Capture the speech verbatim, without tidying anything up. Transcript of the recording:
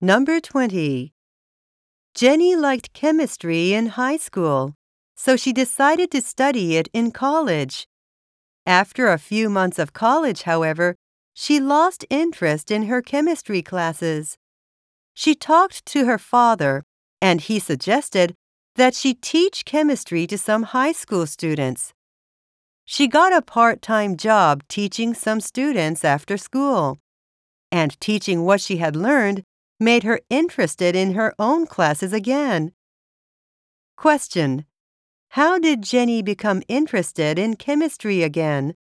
Number twenty. Jenny liked chemistry in high school, so she decided to study it in college. After a few months of college, however, she lost interest in her chemistry classes. She talked to her father, and he suggested that she teach chemistry to some high school students. She got a part-time job teaching some students after school, and teaching what she had learned made her interested in her own classes again. Question: How did Jenny become interested in chemistry again?